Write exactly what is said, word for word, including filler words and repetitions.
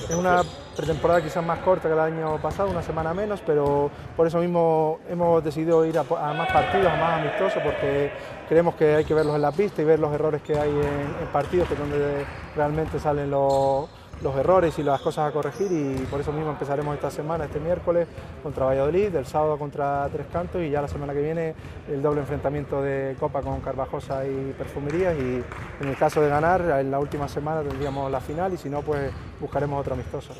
Es una pretemporada quizás más corta que el año pasado, una semana menos, pero por eso mismo hemos decidido ir a, a más partidos, a más amistosos, porque creemos que hay que verlos en la pista y ver los errores que hay en, en partidos, que es donde realmente salen los, los errores y las cosas a corregir, y por eso mismo empezaremos esta semana, este miércoles, contra Valladolid, el sábado contra Tres Cantos, y ya la semana que viene el doble enfrentamiento de Copa con Carvajosa y Perfumerías, y en el caso de ganar, en la última semana tendríamos la final, y si no, pues buscaremos otro amistoso.